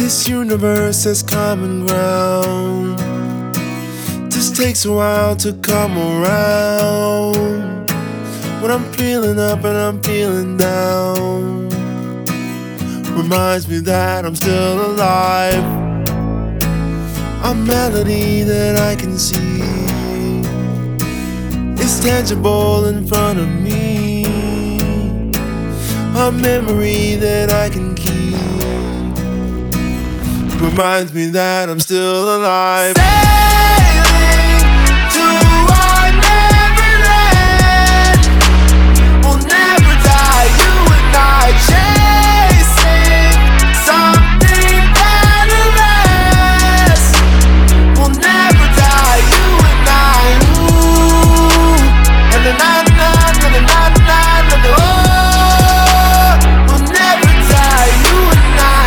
This universe has common ground. Just takes a while to come around. When I'm feeling up and I'm feeling down, reminds me that I'm still alive. A melody that I can see, it's tangible in front of me. A memory that I can keep, reminds me that I'm still alive. Sailing to our neverland. We'll never die, you and I, chasing something better last. We'll never die, you and I. Ooh, and the na na na na na na na na. Oh, we'll never die, you and I.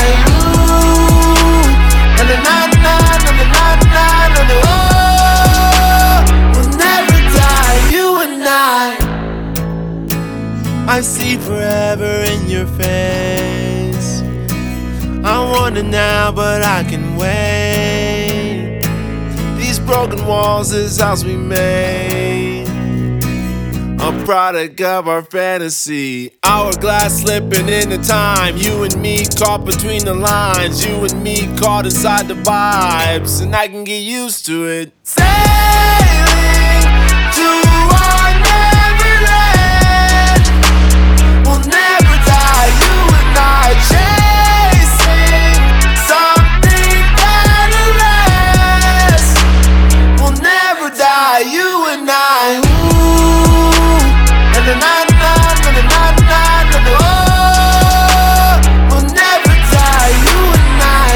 Ooh, and the na na na na na na na na. Oh, we'll never die, you and I see forever in your face. I want it now, but I can wait. These broken walls, this house we made, a product of our fantasy. Hourglass slipping into time. You and me caught between the lines. You and me caught inside the vibes, and I can get used to it. sailing to our neverland. We'll never die, you and I, chasing something better last. We'll never die, you and I. Ooh, and the na na na na na na na na. Oh, we'll never die, you and I.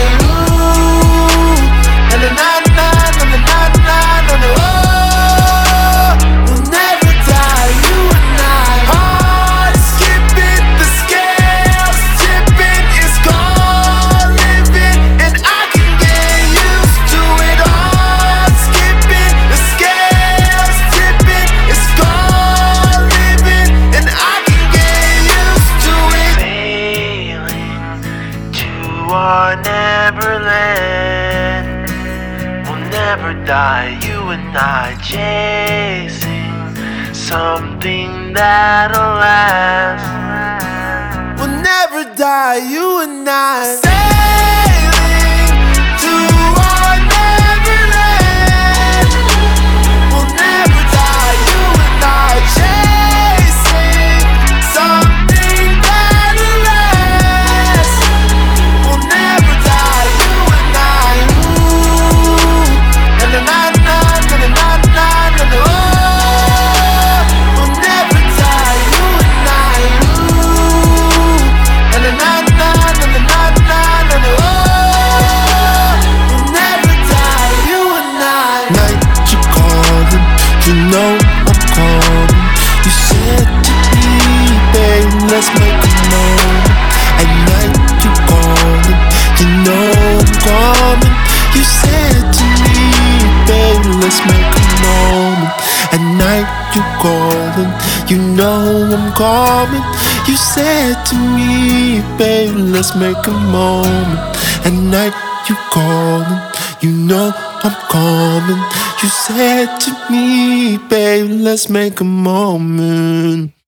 Ooh, and the na na na na na na na na. Oh, we'll never die, you and I. Heart skipping, the scales tipping, it's gone living, and I can get used to it. Heart skipping, the scales tipping, it's gone living, and I can get used to it. Sailing to our neverland. We'll never die, you and I, chasing something that'll last. We'll never die, you and I. Sailing to our neverland. We'll never die, you and I, chasing something better last. We'll never die, you and I. Ooh, and the na na na na na na na na. Oh, we'll never die, you and I. Ooh, and the na na na na na na na na. Oh, we'll never die, you and I. Night you calling, you know I'm calling. You said to me, babe, let's make a moment. At night you calling, you know I'm coming. You said to me, babe, let's make a moment. At night you calling, you know I'm coming. You said to me, babe, let's make a moment. At night you calling, you know I'm coming. You said to me, babe, let's make a moment.